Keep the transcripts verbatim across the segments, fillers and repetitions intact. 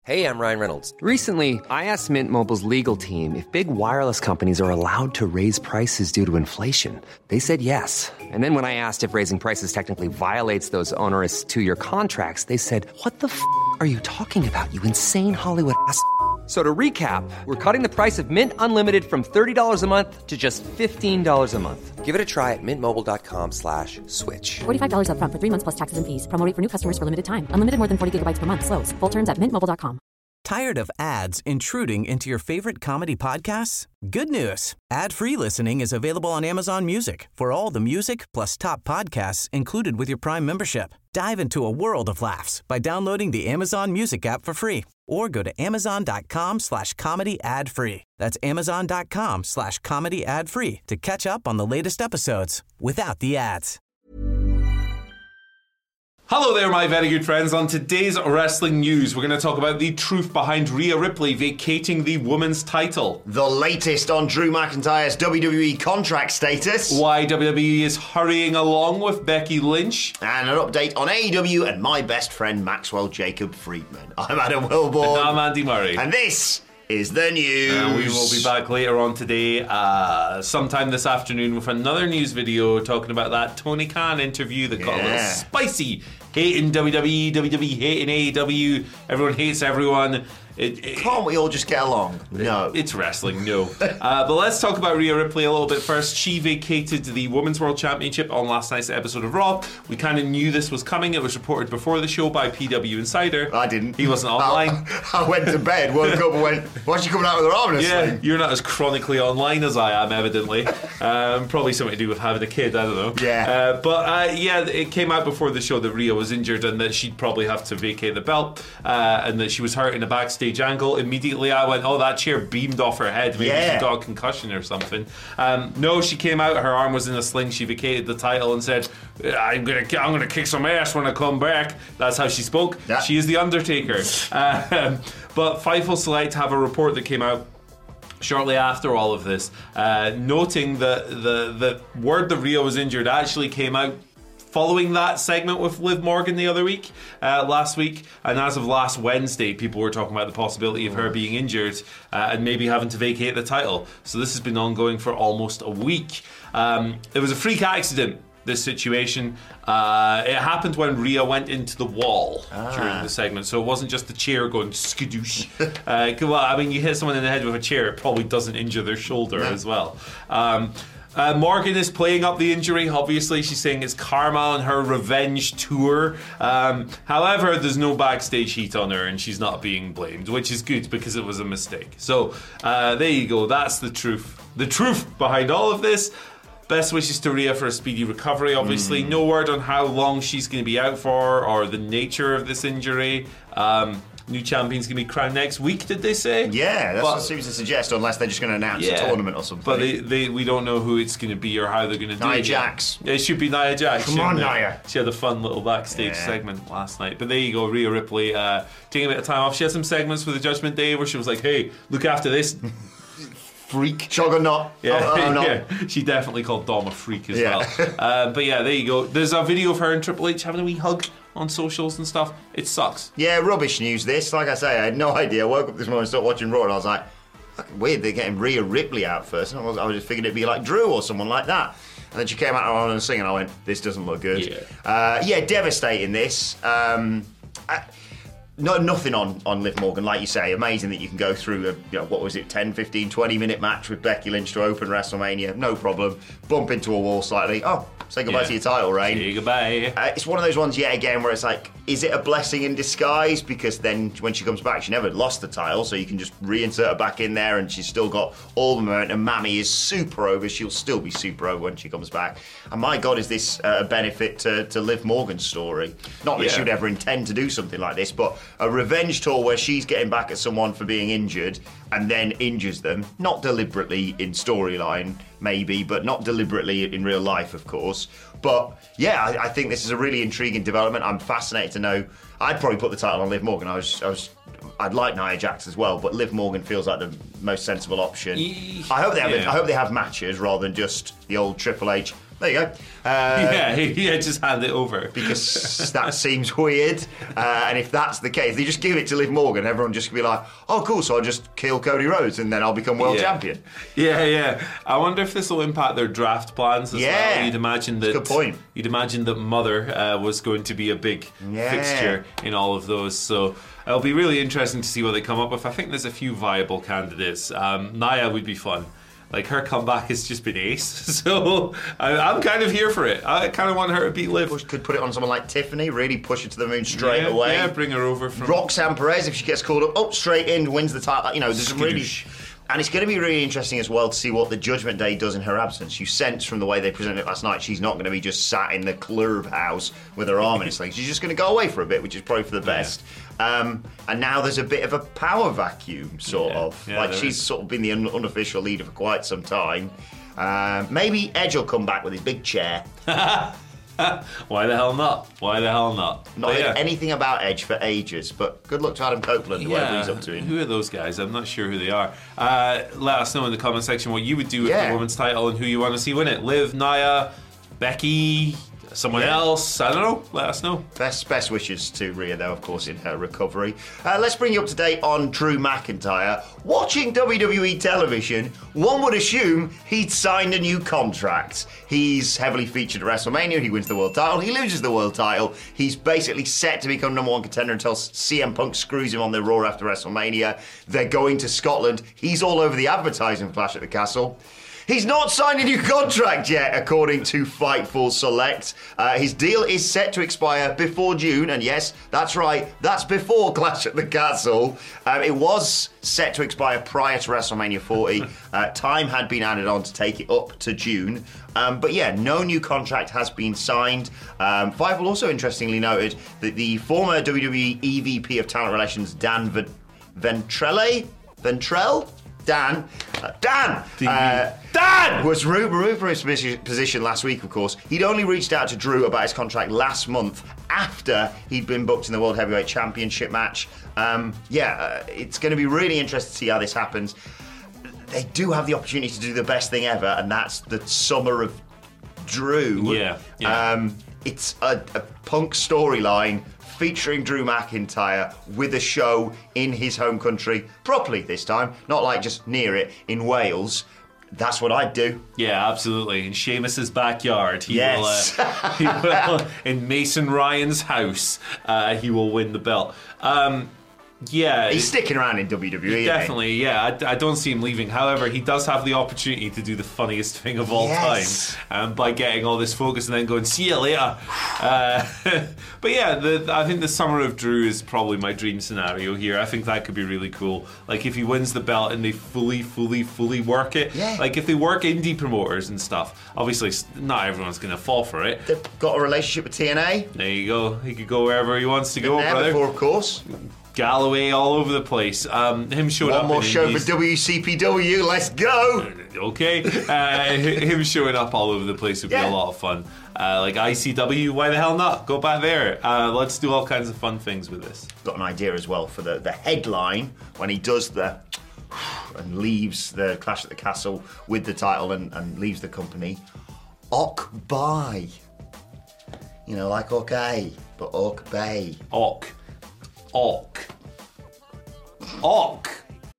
Hey, I'm Ryan Reynolds. Recently, I asked Mint Mobile's legal team if big wireless companies are allowed to raise prices due to inflation. They said yes. And then when I asked if raising prices technically violates those onerous two-year contracts, they said, what the f*** are you talking about, you insane Hollywood ass f- So to recap, we're cutting the price of Mint Unlimited from thirty dollars a month to just fifteen dollars a month. Give it a try at mintmobile.com slash switch. forty-five dollars up front for three months plus taxes and fees. Promo rate for new customers for limited time. Unlimited more than forty gigabytes per month. Slows full terms at mint mobile dot com. Tired of ads intruding into your favorite comedy podcasts? Good news. Ad-free listening is available on Amazon Music for all the music plus top podcasts included with your Prime membership. Dive into a world of laughs by downloading the Amazon Music app for free or go to amazon.com slash comedy ad free. That's amazon.com slash comedy ad free to catch up on the latest episodes without the ads. Hello there, my very good friends. On today's wrestling news, we're going to talk about the truth behind Rhea Ripley vacating the women's title. The latest on Drew McIntyre's W W E contract status. Why W W E is hurrying along with Becky Lynch. And an update on A E W and my best friend Maxwell Jacob Friedman. I'm Adam Wilborn. And I'm Andy Murray. And this is the news. And we will be back later on today, uh, sometime this afternoon, with another news video talking about that Tony Khan interview that got yeah. a little spicy. Hating W W E, W W E hating A E W, everyone hates everyone. It, it, Can't we all just get along? No. It's wrestling, no. uh, but let's talk about Rhea Ripley a little bit first. She vacated the Women's World Championship on last night's episode of Raw. We kind of knew this was coming. It was reported before the show by P W Insider. I didn't. He wasn't online. I, I went to bed, woke up and went, why's she coming out with her arm in a Yeah, sling? you're not as chronically online as I am, evidently. um, probably something to do with having a kid, I don't know. Yeah. Uh, but uh, yeah, it came out before the show that Rhea was injured and that she'd probably have to vacate the belt uh, and that she was hurt in a backstage angle. Immediately I went, oh, that chair beamed off her head. Maybe yeah. she got a concussion or something. Um, no, she came out, her arm was in a sling, she vacated the title and said, I'm gonna I'm gonna kick some ass when I come back. That's how she spoke. Yeah. She is the Undertaker. um, but Fightful Select have a report that came out shortly after all of this, uh, noting that the, the word that Rhea was injured actually came out following that segment with Liv Morgan the other week, uh, last week, and as of last Wednesday, people were talking about the possibility of her being injured uh, and maybe having to vacate the title. So this has been ongoing for almost a week. Um, it was a freak accident, this situation. Uh, it happened when Rhea went into the wall ah. during the segment, so it wasn't just the chair going skadoosh. uh, well, I mean, you hit someone in the head with a chair, it probably doesn't injure their shoulder no. as well. Um, Uh, Morgan is playing up the injury. Obviously, she's saying it's karma on her revenge tour. Um, however, there's no backstage heat on her and she's not being blamed, which is good because it was a mistake. So uh, there you go. That's the truth. The truth behind all of this. Best wishes to Rhea for a speedy recovery, obviously. Mm. No word on how long she's going to be out for or the nature of this injury. Um, New champion's going to be crowned next week, did they say? Yeah, that's but, what it seems to suggest, unless they're just going to announce yeah, a tournament or something. But they, they, we don't know who it's going to be or how they're going to do Nia it. Nia Jax. It should be Nia Jax. Come on, Nia. She had a fun little backstage yeah. segment last night. But there you go, Rhea Ripley uh, taking a bit of time off. She had some segments for the Judgment Day where she was like, hey, look after this. Freak. Juggernaut. Yeah, oh, oh, no. yeah, she definitely called Dom a freak as yeah. well. Uh, but yeah, there you go. There's a video of her and Triple H having a wee hug on socials and stuff. It sucks. Yeah, rubbish news this. Like I say, I had no idea. I woke up this morning and started watching Raw and I was like, fucking weird, they're getting Rhea Ripley out first. And I was, I was just figuring it'd be like Drew or someone like that. And then she came out on and singing and I went, this doesn't look good. Yeah, uh, yeah devastating this. Um, I, No, nothing on, on Liv Morgan, like you say. Amazing that you can go through a, you know, what was it, ten, fifteen, twenty minute match with Becky Lynch to open WrestleMania. No problem. Bump into a wall slightly. Oh, say goodbye yeah. to your title reign. Say goodbye. Uh, it's one of those ones yet again where it's like, is it a blessing in disguise? Because then when she comes back, she never lost the title, so you can just reinsert her back in there and she's still got all the momentum. Mammy is super over. She'll still be super over when she comes back. And my God, is this uh, a benefit to, to Liv Morgan's story? Not that yeah. she would ever intend to do something like this, but a revenge tour where she's getting back at someone for being injured and then injures them, not deliberately in storyline maybe, but not deliberately in real life, of course. But yeah, I, I think this is a really intriguing development. I'm fascinated to know. I'd probably put the title on Liv Morgan. I was, I was, I'd like Nia Jax as well, but Liv Morgan feels like the most sensible option. I hope they have. Yeah. I hope they have matches rather than just the old Triple H. There you go. Uh, yeah, yeah, just hand it over. Because that seems weird. Uh, and if that's the case, they just give it to Liv Morgan. Everyone just be like, oh, cool, so I'll just kill Cody Rhodes and then I'll become world yeah. champion. Yeah, yeah. I wonder if this will impact their draft plans as yeah. well. You'd imagine that. Good point. You'd imagine that Mother uh, was going to be a big yeah. fixture in all of those. So it'll be really interesting to see what they come up with. I think there's a few viable candidates. Um, Nia would be fun. Like, her comeback has just been ace. So I, I'm kind of here for it. I kind of want her to beat Liv. Could put it on someone like Tiffany, really push her to the moon straight yeah, away. Yeah, bring her over from... Roxanne Perez, if she gets called up, up straight in, wins the title. You know, there's really... Skadoosh. And it's going to be really interesting as well to see what the Judgment Day does in her absence. You sense from the way they presented it last night, she's not going to be just sat in the clubhouse with her arm in a sling. She's just going to go away for a bit, which is probably for the best. Yeah. Um, and now there's a bit of a power vacuum, sort yeah. of. Yeah, like she's is. sort of been the un- unofficial leader for quite some time. Um, maybe Edge will come back with his big chair. Why the hell not? Why the hell not? Not But heard yeah. anything about Edge for ages, but good luck to Adam Copeland, whatever he's up to. Who are those guys? I'm not sure who they are. Uh, let us know in the comment section what you would do with Yeah. the women's title and who you want to see win it. Liv, Nia, Becky, someone Yeah. else. I don't know. Let us know. Best best wishes to Rhea, though, of course, in her recovery. Uh, let's bring you up to date on Drew McIntyre. Watching W W E television, one would assume he'd signed a new contract. He's heavily featured at WrestleMania. He wins the world title. He loses the world title. He's basically set to become number one contender until C M Punk screws him on the Raw after WrestleMania. They're going to Scotland. He's all over the advertising for Clash at the Castle. He's not signed a new contract yet, according to Fightful Select. Uh, his deal is set to expire before June, and yes, that's right, that's before Clash at the Castle. Um, it was set to expire prior to WrestleMania forty. Uh, time had been added on to take it up to June. Um, but yeah, no new contract has been signed. Um, Fightful also interestingly noted that the former W W E E V P of Talent Relations, Dan v- Ventrelle? Ventrell? Dan, uh, Dan, uh, Dan was removed from his position last week. Of course, he'd only reached out to Drew about his contract last month after he'd been booked in the World Heavyweight Championship match. Um, yeah, uh, it's going to be really interesting to see how this happens. They do have the opportunity to do the best thing ever, and that's the Summer of Drew. Yeah, yeah. Um, it's a, a Punk storyline featuring Drew McIntyre with a show in his home country, properly this time, not like just near it, in Wales. That's what I'd do. Yeah, absolutely. In Sheamus's backyard, he Yes. will. Uh, he will in Mason Ryan's house, uh, he will win the belt. Um, yeah, He's sticking around in W W E. isn't he? definitely. Yeah, I, I don't see him leaving. However, he does have the opportunity to do the funniest thing of all Yes. time, um, by getting all this focus and then going, "See you later." Uh, but yeah, the, I think the Summer of Drew is probably my dream scenario here. I think that could be really cool. Like if he wins the belt and they fully, fully, fully work it. Yeah. Like if they work indie promoters and stuff. Obviously, not everyone's going to fall for it. They've got a relationship with T N A. There you go. He could go wherever he wants to Been go, there brother. before, of course. Galloway all over the place. Um, him showing One up more in show indies. for W C P W. Let's go. Okay, uh, him showing up all over the place would be Yeah. a lot of fun. Uh, like I C W, why the hell not? Go back there. Uh, let's do all kinds of fun things with this. Got an idea as well for the, the headline when he does the and leaves the Clash at the Castle with the title and, and leaves the company. Ock Bay. You know, like okay, but Ock Bay. Ock. Ock. Ock.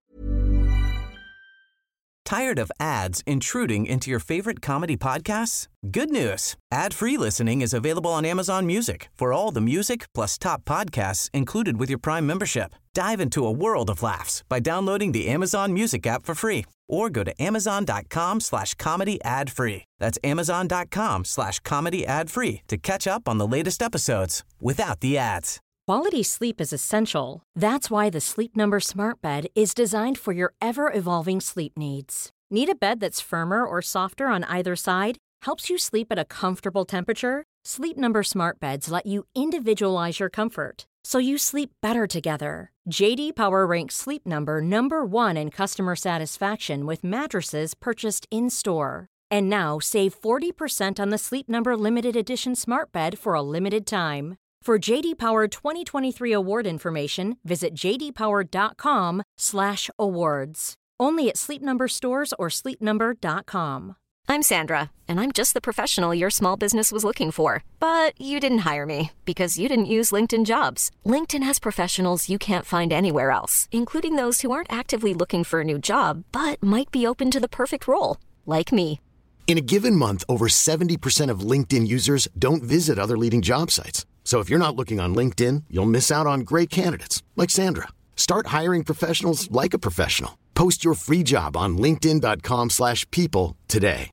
Tired of ads intruding into your favorite comedy podcasts? Good news. Ad-free listening is available on Amazon Music for all the music plus top podcasts included with your Prime membership. Dive into a world of laughs by downloading the Amazon Music app for free or go to amazon.com slash comedy ad free. That's amazon.com slash comedy ad free to catch up on the latest episodes without the ads. Quality sleep is essential. That's why the Sleep Number Smart Bed is designed for your ever-evolving sleep needs. Need a bed that's firmer or softer on either side? Helps you sleep at a comfortable temperature? Sleep Number Smart Beds let you individualize your comfort, so you sleep better together. J D Power ranks Sleep Number number one in customer satisfaction with mattresses purchased in-store. And now save forty percent on the Sleep Number Limited Edition Smart Bed for a limited time. For J D Power twenty twenty-three award information, visit jdpower.com slash awards. Only at Sleep Number stores or sleep number dot com. I'm Sandra, and I'm just the professional your small business was looking for. But you didn't hire me because you didn't use LinkedIn Jobs. LinkedIn has professionals you can't find anywhere else, including those who aren't actively looking for a new job, but might be open to the perfect role, like me. In a given month, over seventy percent of LinkedIn users don't visit other leading job sites. So if you're not looking on LinkedIn, you'll miss out on great candidates like Sandra. Start hiring professionals like a professional. Post your free job on linkedin dot com slash people today.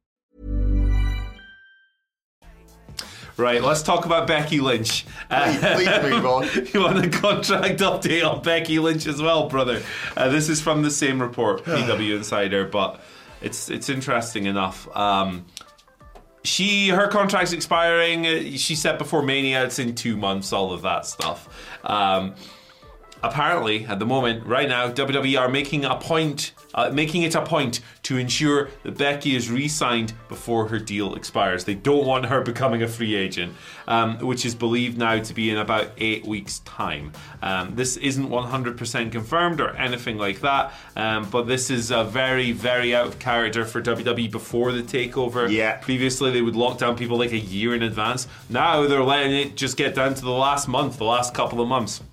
Right, let's talk about Becky Lynch. Please, please move on. You want a contract update on Becky Lynch as well, brother? Uh, this is from the same report, P W Insider, but it's it's interesting enough. Um, she her contract's expiring. She said before Mania, it's in two months. All of that stuff. Um, Apparently, at the moment, right now, W W E are making a point, uh, making it a point to ensure that Becky is re-signed before her deal expires. They don't want her becoming a free agent, um, which is believed now to be in about eight weeks' time. Um, this isn't one hundred percent confirmed or anything like that, um, but this is a very, very out of character for W W E before the takeover. Yeah. Previously, they would lock down people like a year in advance. Now they're letting it just get down to the last month, the last couple of months.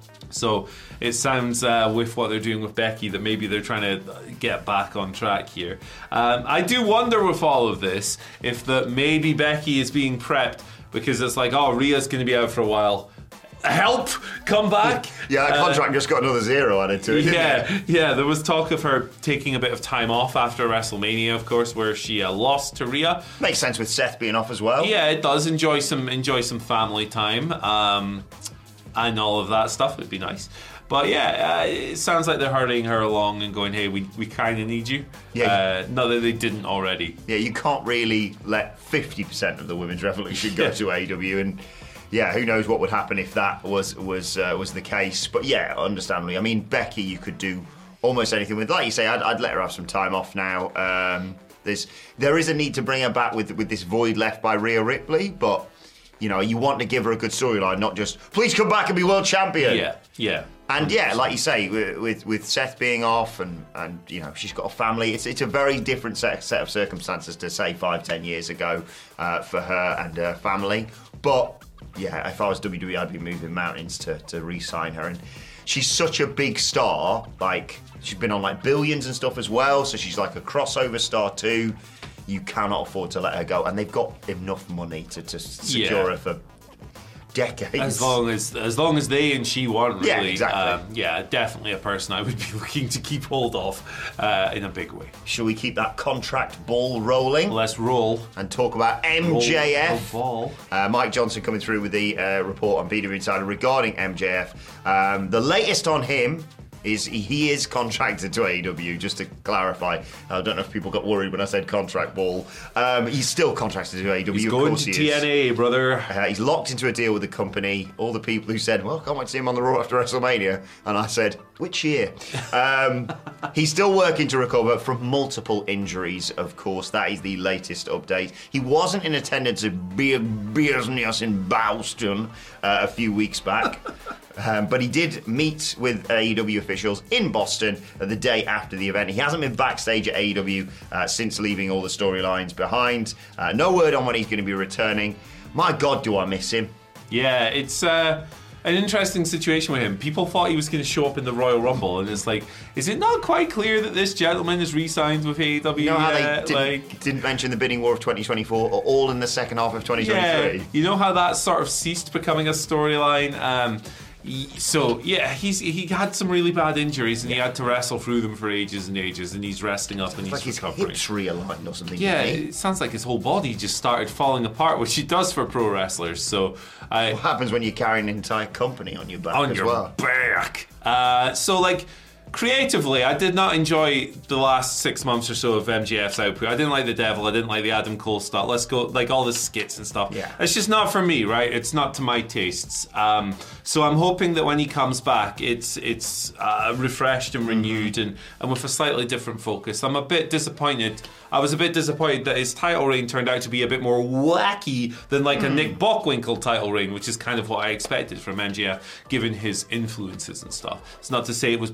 So it sounds uh, with what they're doing with Becky that maybe they're trying to get back on track here. Um, I do wonder with all of this if that maybe Becky is being prepped because it's like, oh, Rhea's going to be out for a while. Help! Come back! Yeah, that contract uh, just got another zero added to it. Yeah, didn't it? yeah. There was talk of her taking a bit of time off after WrestleMania, of course, where she uh, lost to Rhea. Makes sense with Seth being off as well. Yeah, it does. Enjoy some enjoy some family time. Um, and all of that stuff would be nice. But yeah, uh, it sounds like they're hurrying her along and going, hey, we, we kind of need you. Yeah. Uh, not that they didn't already. Yeah, you can't really let fifty percent of the women's revolution go yeah. to A E W. And yeah, who knows what would happen if that was was uh, was the case. But yeah, understandably. I mean, Becky, you could do almost anything with. Like you say, I'd, I'd let her have some time off now. Um, there's There is a need to bring her back with, with this void left by Rhea Ripley, but you know, you want to give her a good storyline, not just, please come back and be world champion. Yeah, yeah. And yeah, like you say, with with Seth being off and, and you know, she's got a family, it's it's a very different set, set of circumstances to, say, five, ten years ago uh, for her and her family. But yeah, if I was W W E, I'd be moving mountains to, to re-sign her. And she's such a big star, like, she's been on like Billions and stuff as well, so she's like a crossover star too. You cannot afford to let her go, and they've got enough money to, to secure yeah. her for decades. As long as as long as they and she want, really. Yeah, exactly. Um, yeah, definitely a person I would be looking to keep hold of uh, in a big way. Shall we keep that contract ball rolling? Let's roll. And talk about M J F. Roll uh, Mike Johnson coming through with the uh, report on P W Insider regarding M J F. Um, the latest on him is he is contracted to A E W, just to clarify. I don't know if people got worried when I said contract ball. Um, he's still contracted to A E W. He's of going course to he T N A, is. brother. Uh, he's locked into a deal with the company. All the people who said, well, I can't wait to see him on the Raw after WrestleMania. And I said, which year? Um, he's still working to recover from multiple injuries, of course. That is the latest update. He wasn't in attendance at Big Business in Boston uh, a few weeks back. Um, but he did meet with A E W officials in Boston the day after the event. He hasn't been backstage at A E W uh, since leaving all the storylines behind. Uh, no word on when he's going to be returning. My God, do I miss him. Yeah, it's uh, an interesting situation with him. People thought he was going to show up in the Royal Rumble, and it's like, is it not quite clear that this gentleman is re-signed with A E W? You know how yet? they didn't, like, didn't mention the bidding war of twenty twenty-four, or all in the second half of twenty twenty-three? Yeah, you know how that sort of ceased becoming a storyline? Um, So yeah, he's he had some really bad injuries and he had to wrestle through them for ages and ages, and he's resting up and he's like his recovering. hips realigned or something. Yeah, it sounds like his whole body just started falling apart, which it does for pro wrestlers. So I, what happens when you're carrying an entire company on your back on as your well? back? Uh, so like. Creatively, I did not enjoy the last six months or so of M J F's output. I didn't like the Devil. I didn't like the Adam Cole stuff. Let's go, like all the skits and stuff. Yeah. It's just not for me, right? It's not to my tastes. Um, so I'm hoping that when he comes back, it's it's uh, refreshed and renewed mm-hmm. and, and with a slightly different focus. I'm a bit disappointed. I was a bit disappointed that his title reign turned out to be a bit more wacky than like mm. a Nick Bockwinkel title reign, which is kind of what I expected from M J F, given his influences and stuff. It's not to say it was bad,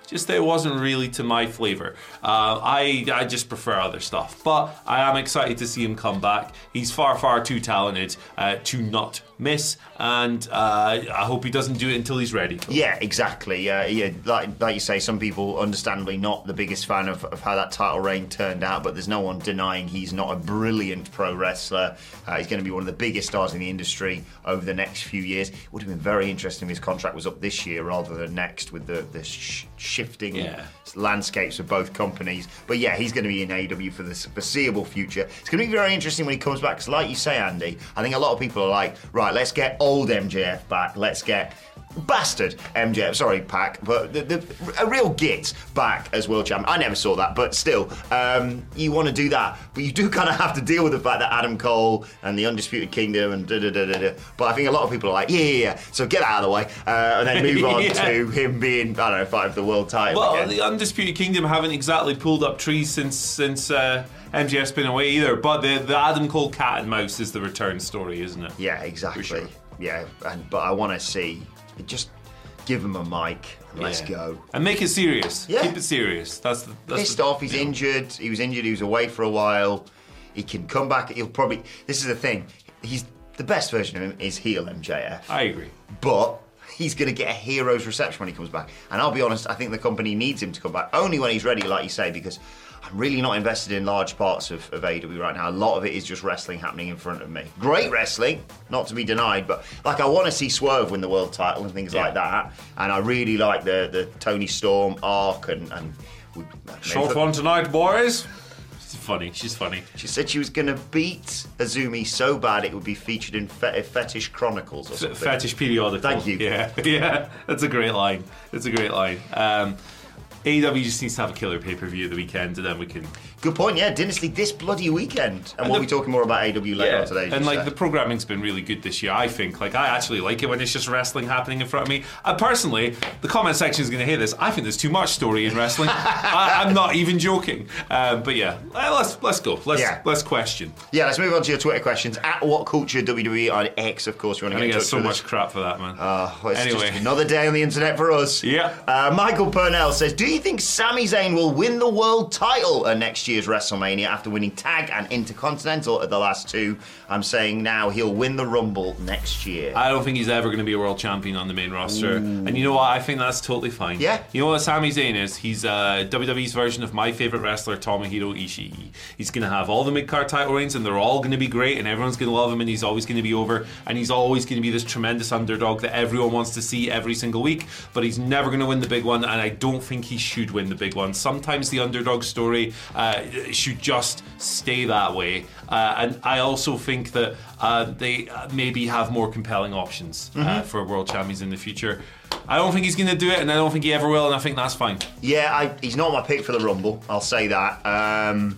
just that it wasn't really to my flavour. Uh, I I just prefer other stuff. But I am excited to see him come back. He's far, far too talented uh, to not miss, and uh, I hope he doesn't do it until he's ready. Yeah, exactly. Uh, yeah, like like you say, some people understandably not the biggest fan of, of how that title reign turned out, but there's no one denying he's not a brilliant pro wrestler. Uh, he's going to be one of the biggest stars in the industry over the next few years. It would have been very interesting if his contract was up this year rather than next, with the, the sh- shifting yeah. landscapes of both companies. But yeah, he's going to be in A E W for the foreseeable future. It's going to be very interesting when he comes back, because like you say, Andy, I think a lot of people are like, right, let's get old M J F back, let's get bastard M J F, sorry Pac, but the, the, a real git back as world champion. I never saw that, but still, um, you want to do that, but you do kind of have to deal with the fact that Adam Cole and the Undisputed Kingdom and da da da da da. But I think a lot of people are like, yeah, yeah, yeah. So get out of the way, uh, and then move on yeah. to him being, I don't know, fighting for the world title. Well, again. the Undisputed Kingdom haven't exactly pulled up trees since since uh, M J F's been away either. But the the Adam Cole cat and mouse is the return story, isn't it? Yeah, exactly. Sure. Yeah, and but I want to see just. Give him a mic and let's yeah. go. And make it serious. Yeah. Keep it serious. That's the that's Pissed the, off, he's you know. injured. He was injured, he was away for a while. He can come back, he'll probably... This is the thing, he's the best version of him is heel M J F. I agree. But he's going to get a hero's reception when he comes back. And I'll be honest, I think the company needs him to come back, only when he's ready, like you say, because I'm really not invested in large parts of, of A E W right now. A lot of it is just wrestling happening in front of me. Great wrestling, not to be denied, but like I want to see Swerve win the world title and things yeah. like that. And I really like the the Tony Storm arc and... and we, Short one tonight, boys. She's funny. She's funny. She said she was going to beat Azumi so bad it would be featured in Fe- Fetish Chronicles or something. F- fetish periodical. Thank you. Yeah, yeah. That's a great line. That's a great line. Um, A E W just needs to have a killer pay-per-view the weekend, and then we can... Good point, yeah. Dynasty this bloody weekend. And, And we'll the- be talking more about A E W later Yeah, on today. and like said. the programming's been really good this year. I think, like, I actually like it when it's just wrestling happening in front of me. And personally, the comment section is going to hear this. I think there's too much story in wrestling. I, I'm not even joking. Um, but yeah, let's let's go. Let's Yeah. let's question. Yeah, let's move on to your Twitter questions. At What Culture W W E on X, of course. You want I to think get in get touch so with much us. crap for that, man. Uh, well, it's Anyway. just another day on the internet for us. Yeah. Uh, Michael Purnell says, do you think Sami Zayn will win the world title at next year's WrestleMania after winning Tag and Intercontinental at the last two? I'm saying now he'll win the Rumble next year. I don't think he's ever going to be a world champion on the main roster. And you know what? I think that's totally fine. Yeah. You know what Sami Zayn is? He's uh, W W E's version of my favourite wrestler, Tomohiro Ishii. He's going to have all the mid-card title reigns, and they're all going to be great, and everyone's going to love him, and he's always going to be over, and he's always going to be this tremendous underdog that everyone wants to see every single week, but he's never going to win the big one, and I don't think he should win the big one. Sometimes the underdog story uh, should just stay that way. Uh, and I also think that uh, they maybe have more compelling options uh, Mm-hmm. for world champions in the future. I don't think he's going to do it, and I don't think he ever will, and I think that's fine. Yeah, I, he's not my pick for the Rumble. I'll say that. Um,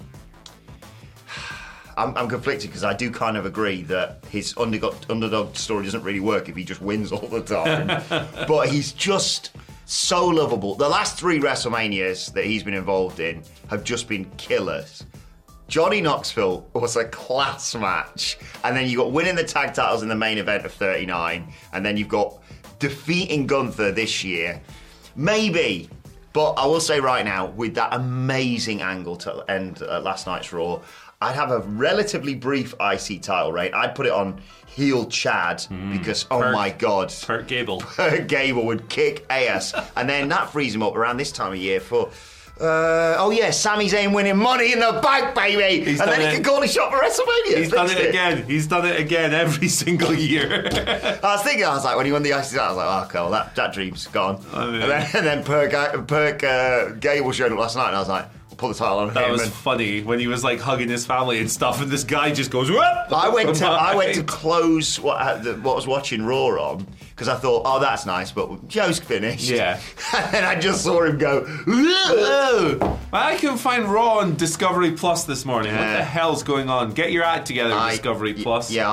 I'm, I'm conflicted because I do kind of agree that his underdog, underdog story doesn't really work if he just wins all the time. But he's just so lovable. The last three WrestleManias that he's been involved in have just been killers. Johnny Knoxville was a class match. And then you got winning the tag titles in the main event of thirty-nine. And then you've got defeating Gunther this year. Maybe. But I will say right now, with that amazing angle to end uh, last night's Raw, I'd have a relatively brief I C title reign. I'd put it on heel Chad mm. because, oh Perk, my God. Perk Gable. Perk Gable would kick ass. And then that frees him up around this time of year for... Uh, oh yeah, Sami Zayn winning Money in the Bank, baby, He's and then it. he can call his shot for WrestleMania. He's done Fixed it again. He's done it again every single year. I was thinking, I was like, when he won the I C title, I was like, oh, okay, well, that, that dream's gone. I mean, and then, and then Perk, Perk uh, Gable showed up last night, and I was like, we'll put the title on that him. was and funny when he was like hugging his family and stuff, and this guy just goes. Whoop! I went to I went to close what I, the, what I was watching Raw on because I thought, oh, that's nice, but Joe's finished. Yeah. And then I just saw him go. Whoa! I can find Raw on Discovery Plus this morning. What Yeah. the hell's going on? Get your act together, I- Discovery y- Plus. Yeah, I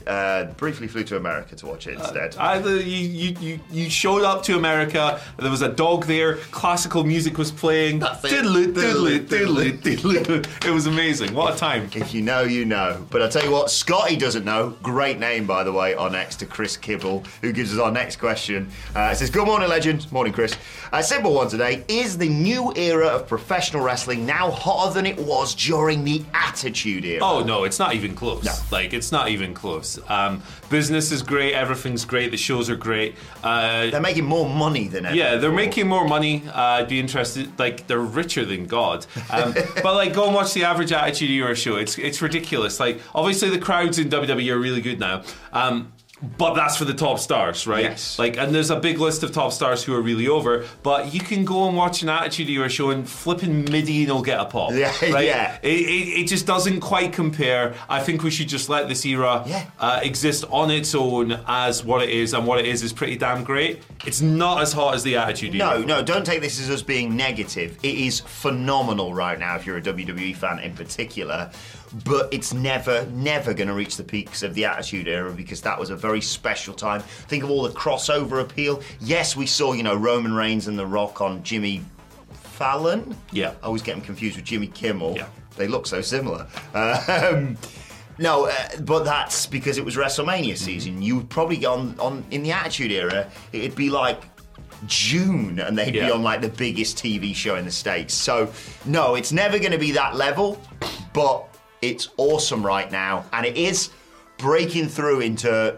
uh, briefly flew to America to watch it instead. Uh, I, you, you, you, you showed up to America, there was a dog there, classical music was playing. That's it. Diddle-oo, diddle-oo, diddle-oo, diddle-oo. It was amazing. What a time. If you know, you know. But I'll tell you what, Scotty doesn't know. Great name, by the way, our next to Chris Kibble, who gives us our next question. Uh, it says, good morning, legend. Morning, Chris. A simple one today. Is the new era of professional wrestling now hotter than it was during the Attitude Era? Oh, no, it's not even close. No. Like, it's not even close. Um, business is great, everything's great, the shows are great. Uh, They're making more money than ever. Yeah, they're before. making more money. Uh, I'd be interested. Like, they're richer than God. Um, but like, go and watch the average Attitude Era show. It's it's ridiculous. Like, obviously the crowds in W W E are really good now. Um, But that's for the top stars, right? Yes. Like, and there's a big list of top stars who are really over. But you can go and watch an Attitude Era show and flipping Mideon will get a pop. Yeah, right? yeah. It, it, it just doesn't quite compare. I think we should just let this era Yeah. uh, exist on its own as what it is, and what it is is pretty damn great. It's not as hot as the Attitude Era. No, no, don't take this as us being negative. It is phenomenal right now if you're a W W E fan in particular. But it's never, never going to reach the peaks of the Attitude Era because that was a very special time. Think of all the crossover appeal. Yes, we saw, you know, Roman Reigns and The Rock on Jimmy Fallon. Yeah. I always get them confused with Jimmy Kimmel. Yeah. They look so similar. Um, no, uh, but that's because it was WrestleMania season. Mm-hmm. You would probably get on, on in the Attitude Era, it'd be like June and they'd Yeah. be on like the biggest T V show in the States. So, no, it's never going to be that level, but it's awesome right now, and it is breaking through into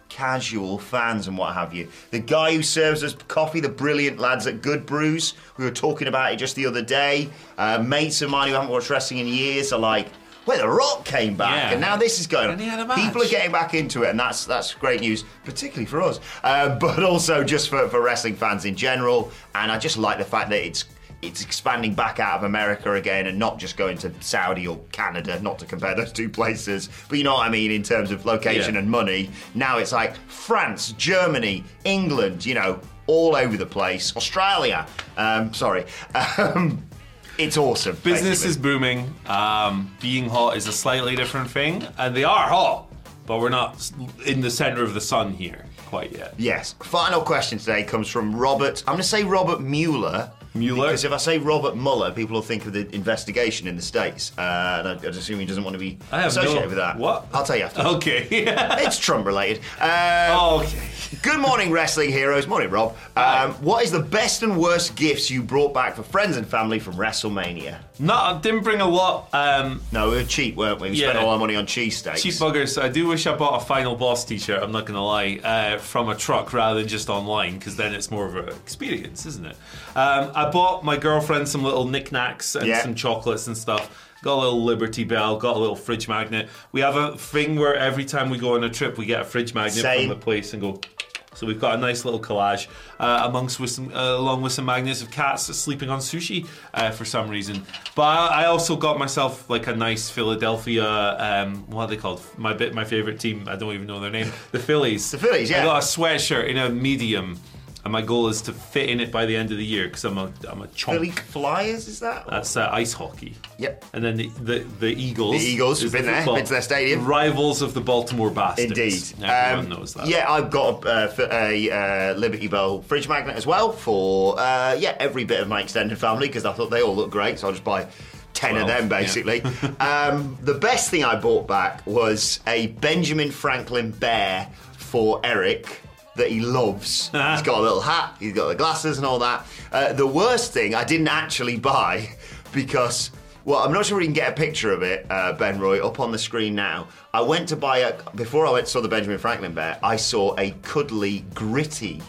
casual fans and what have you. The guy who serves us coffee, the brilliant lads at Good Brews, we were talking about it just the other day. Uh, mates of mine who haven't watched wrestling in years are like, well, The Rock came back, Yeah. and now this is going on. And he had a match. People are getting back into it, and that's that's great news, particularly for us, uh, but also just for, for wrestling fans in general. And I just like the fact that it's It's expanding back out of America again and not just going to Saudi or Canada, not to compare those two places. But you know what I mean in terms of location Yeah. and money. Now it's like France, Germany, England, you know, all over the place. Australia. Um, sorry. Um, it's awesome. Business basically. is booming. Um, being hot is a slightly different thing. And they are hot, but we're not in the center of the sun here quite yet. Yes. Final question today comes from Robert. I'm going to say Robert Mueller. Mueller? Because if I say Robert Mueller, people will think of the investigation in the States. Uh, and I, I assume he doesn't want to be I have associated no- with that. What? I'll tell you after. Okay. It's Trump related. Uh, Oh, okay. Good morning, wrestling heroes. Morning, Rob. Um, what is the best and worst gifts you brought back for friends and family from WrestleMania? No, I didn't bring a lot. Um, No, we were cheap, weren't we? We Yeah. spent all our money on cheesesteaks. cheap buggers. I do wish I bought a Final Boss t-shirt, I'm not going to lie, uh, from a truck rather than just online, because then it's more of an experience, isn't it? Um, I bought my girlfriend some little knickknacks and Yeah. some chocolates and stuff. Got a little Liberty Bell, got a little fridge magnet. We have a thing where every time we go on a trip, we get a fridge magnet Same. from the place and go... So we've got a nice little collage uh, amongst with some, uh, along with some magnets of cats sleeping on sushi uh, for some reason. But I, I also got myself like a nice Philadelphia. Um, what are they called? My bit, my favorite team. I don't even know their name. The Phillies. The Phillies, yeah. I got a sweatshirt in a medium, and my goal is to fit in it by the end of the year because I'm a I'm a chomp. Philly Flyers, is that? That's uh, ice hockey. Yep. And then the the, the Eagles. The Eagles, is we've been the there, football. been to their stadium. Rivals of the Baltimore Bastards. Indeed. Everyone Um, knows that. Yeah, I've got a, uh, f- a uh, Liberty Bell fridge magnet as well for uh, yeah every bit of my extended family because I thought they all look great, so I'll just buy ten of twelve, them basically. um, the best thing I bought back was a Benjamin Franklin bear for Eric that he loves. He's got a little hat, he's got the glasses and all that. Uh, the worst thing I didn't actually buy because... Well, I'm not sure we can get a picture of it, uh, Ben Roy, up on the screen now. I went to buy a... Before I went saw the Benjamin Franklin bear, I saw a cuddly Gritty.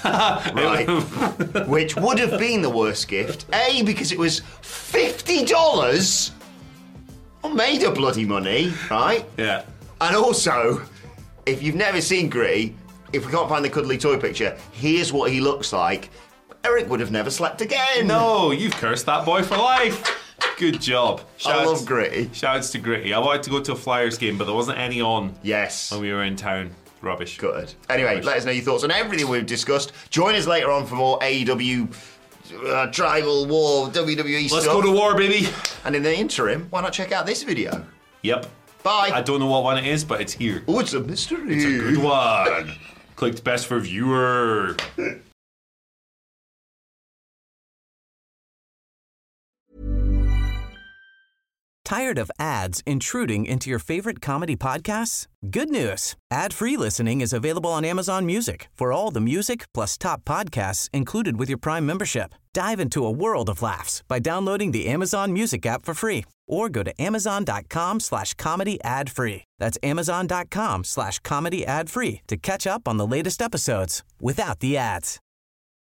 Right? Which would have been the worst gift. A, because it was fifty dollars. I made a bloody money, right? Yeah. And also, if you've never seen Gritty, if we can't find the cuddly toy picture, here's what he looks like. Eric would have never slept again. No, you've cursed that boy for life. Good job. I love Gritty. Shouts to Gritty. I wanted to go to a Flyers game, but there wasn't any on Yes. when we were in town. Rubbish. Good. Anyway, let us know your thoughts on everything we've discussed. Join us later on for more A E W, uh, Tribal War, W W E Let's stuff. go to war, baby. And in the interim, why not check out this video? Yep. Bye. I don't know what one it is, but it's here. Oh, it's a mystery. It's a good one. Clicked best for viewer. Tired of ads intruding into your favorite comedy podcasts? Good news. Ad-free listening is available on Amazon Music for all the music plus top podcasts included with your Prime membership. Dive into a world of laughs by downloading the Amazon Music app for free or go to amazon.com slash comedy ad free. That's amazon.com slash comedy ad free to catch up on the latest episodes without the ads.